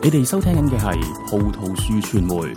你哋收聽緊嘅係葡萄樹傳媒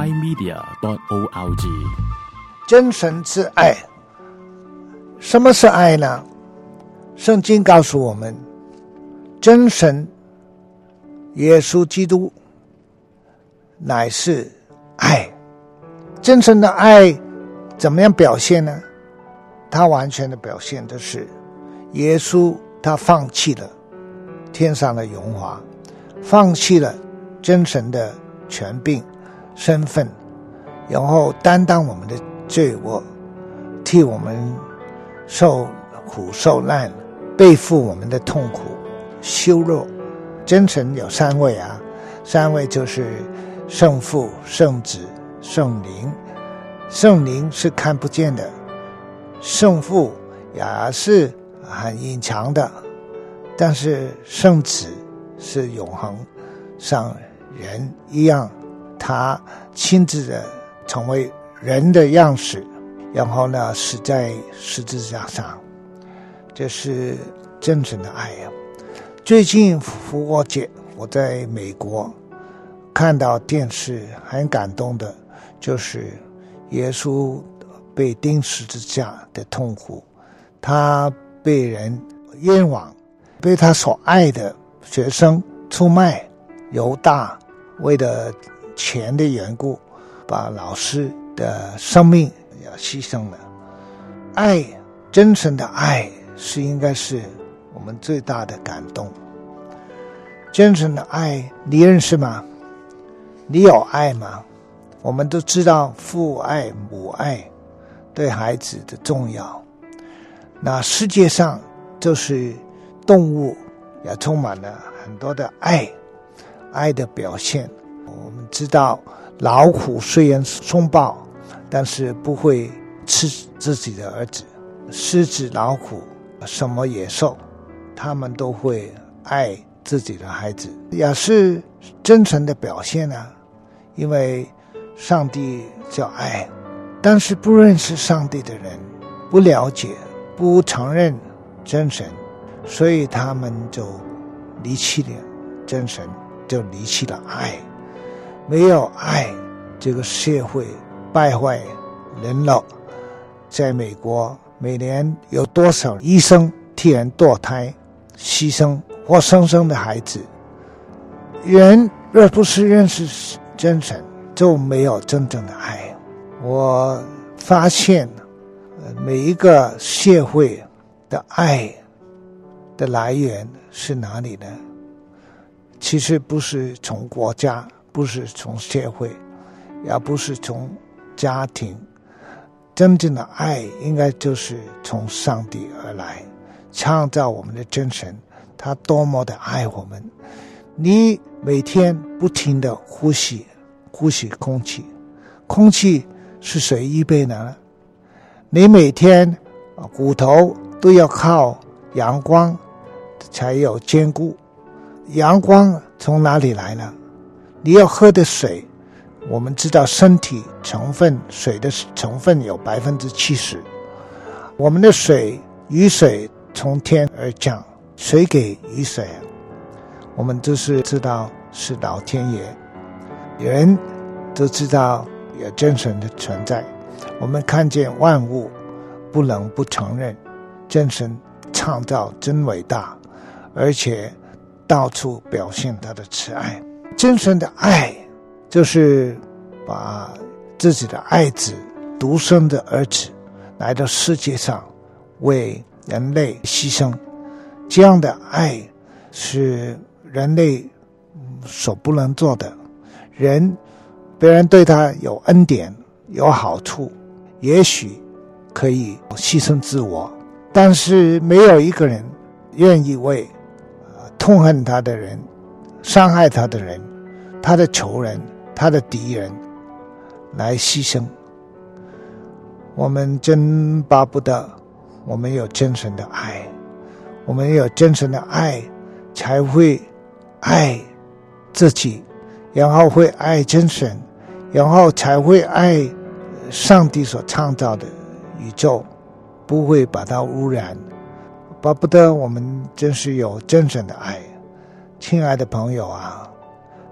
ymedia.org。 真神之爱，什么是爱呢？圣经告诉我们，真神耶稣基督乃是爱。真神的爱怎么样表现呢？他完全的表现的是耶稣他放弃了天上的荣华，放弃了真神的权柄身份，然后担当我们的罪恶，替我们受苦受难，背负我们的痛苦羞辱。真神有三位啊，三位就是圣父、圣子、圣灵。圣灵是看不见的，圣父也是很隐藏的，但是圣子是永恒，像人一样，他亲自的成为人的样式，然后呢死在十字架上。这是真正的爱啊！最近复活节，我在美国看到电视，很感动的就是耶稣被钉十字架的痛苦，他被人冤枉，被他所爱的学生出卖，犹大为了钱的缘故，把老师的生命也牺牲了。爱，真诚的爱是应该是我们最大的感动。真诚的爱你认识吗？你有爱吗？我们都知道父爱母爱对孩子的重要，那世界上就是动物也充满了很多的爱的表现。我们知道老虎虽然凶暴，但是不会吃自己的儿子。狮子、老虎，什么野兽，他们都会爱自己的孩子，也是真诚的表现啊。因为上帝叫爱，但是不认识上帝的人，不了解，不承认真神，所以他们就离弃了真神，就离弃了爱。没有爱，这个社会败坏人了。在美国，每年有多少医生替人堕胎、牺牲活生生的孩子？人若不是认识真神，就没有真正的爱。我发现每一个社会的爱的来源是哪里呢？其实不是从国家，不是从社会，也不是从家庭，真正的爱应该就是从上帝而来，创造我们的真神，他多么的爱我们。你每天不停的呼吸空气，空气是谁预备的呢？你每天骨头都要靠阳光才有坚固，阳光从哪里来呢？你要喝的水，我们知道身体成分，水的成分有 70%， 我们的水，雨水从天而降，谁给雨水啊？我们就是知道是老天爷，人都知道有真神的存在，我们看见万物，不能不承认真神创造真伟大，而且到处表现他的慈爱。真神的爱就是把自己的爱子，独生的儿子来到世界上为人类牺牲，这样的爱是人类所不能做的。别人对他有恩典有好处，也许可以牺牲自我，但是没有一个人愿意为痛恨他的人、伤害他的人、他的仇人、他的敌人来牺牲。我们真巴不得我们有真神的爱，我们有真神的爱才会爱自己，然后会爱真神，然后才会爱上帝所创造的宇宙，不会把它污染。巴不得我们真是有真正的爱。亲爱的朋友啊，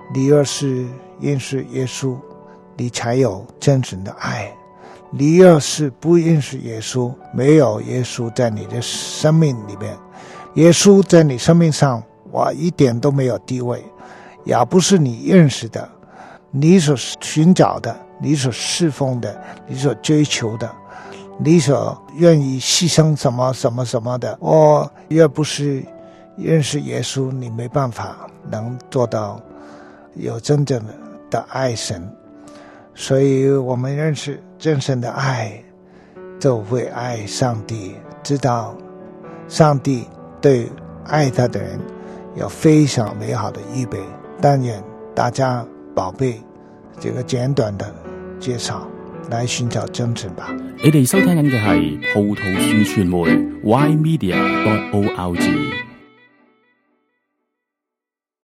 你若是认识耶稣，你才有真正的爱。你若是不认识耶稣，没有耶稣在你的生命里面，耶稣在你生命上一点都没有地位，也不是你认识的，你所寻找的，你所侍奉的，你所追求的，你所愿意牺牲什么什么什么的，若不是认识耶稣，你没办法能做到有真正的爱神。所以我们认识真神的爱，就会爱上帝，知道上帝对爱他的人有非常美好的预备。但愿大家宝贝這個簡短的介紹來尋找真神吧。 你哋收聽緊嘅係葡萄樹傳媒 ymedia.org。